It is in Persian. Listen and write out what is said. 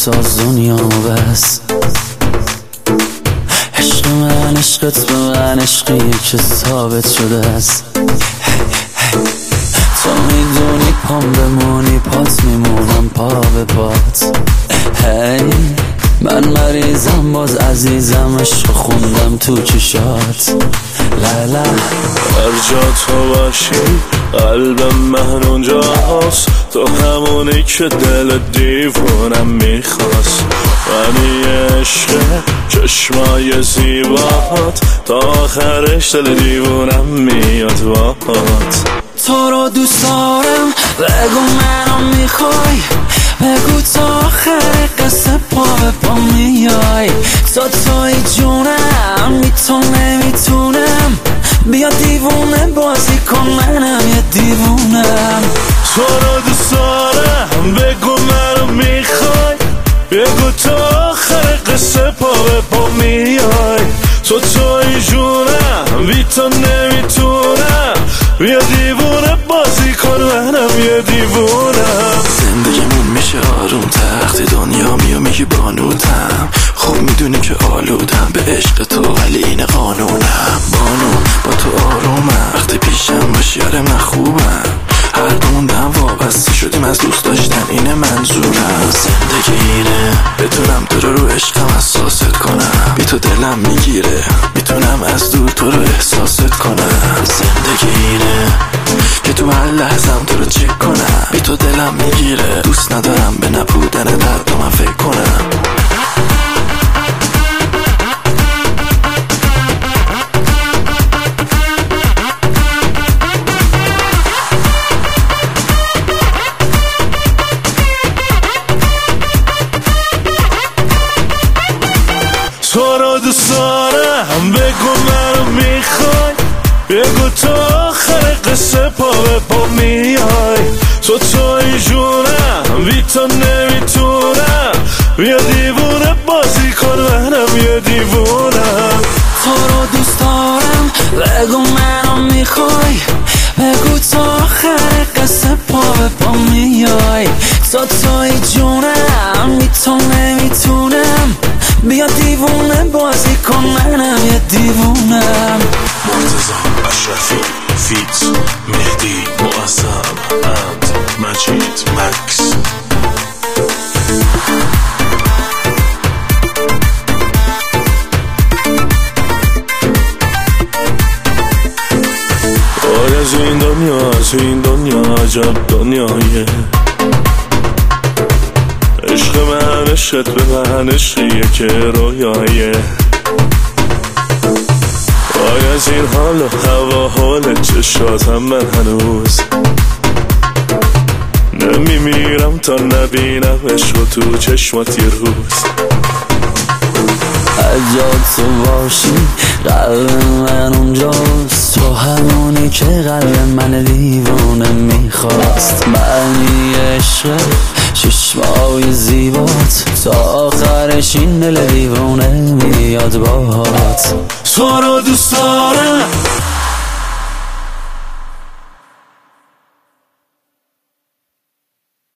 بساز دنیا بس. عشق من عشقت به من عشقیه که ثابت شده است. تو میدونی پام بمونی پات میمونم پا به پات. هی من مریضم باز عزیزم عشق خوندم تو چشات. لالا هر جا تو باشی قلب من اونجا هست. تو همونی که دل دیوونم میخواست. ولی عشق چشمای زیبات تا آخرش دل دیوونم میاد باهات. تو رو دوست دارم بگو منو میخوای. بگو تا آخر قصه پا به پا میای. تو توی جونم نمیتونم. بیا دیوونه بازی کن منم یه دیوونم. تو رو دوست دارم بگو منو میخوای. بگو تا آخر قصه پا به پا میای. تو توی جونم بی تو نمیتونم. بیا دیوونه بازی کن منم یه دیوونم. زندگیمون میشه آروم تخت دنیا میو میگی بانودم. خب میدونی که آلودم به عشق تو ولی این قانونم. بانو با تو آرومم وقتی پیشم باشی آره من خوبم. هر دوندم وابسته شدیم از دوست داشتن اینه منظورم. زندگی اینه بتونم تو رو عشقم احساست کنم. بی تو دلم میگیره میتونم از دور تو رو احساست کنم. زندگی اینه که تو هر لحظم تو رو چک کنم. بی تو دلم میگیره دوست ندارم به نبودن درد من فکر کنم. تو رو دوست دارم بگو منو میخوای. بگو تا آخر قصه پا به پا میای. تو توی جونم بی تو نمیتونم. بیا دیوونه بازی کن منم یه دیوونم. تو رو دوست دارم بگو منو میخوای. بگو تا آخر قصه پا به پا میای. تو توی جونم بی تو نمیتونم. بیا دیوونه بازی کن منم یه دیوونم. مرتضی اشرفی فیت مهدی معظم اند مجید مکس. آی از این دنیا عجب دنیایه. عشق من عشقت به من عشقیه که رویایه. وای از این حال و هوا حال چشاتم من هنوز نمیمیرم تا نبینم عشق تو چشمات یه روز. اجا تو باشی قلب من اونجاست. تو همونی که قلب من دیوونه میخواست. معنی عشق چشمای زیبات تا آخرش این دل دیوونه میاد باهات. تو رو دوست دارم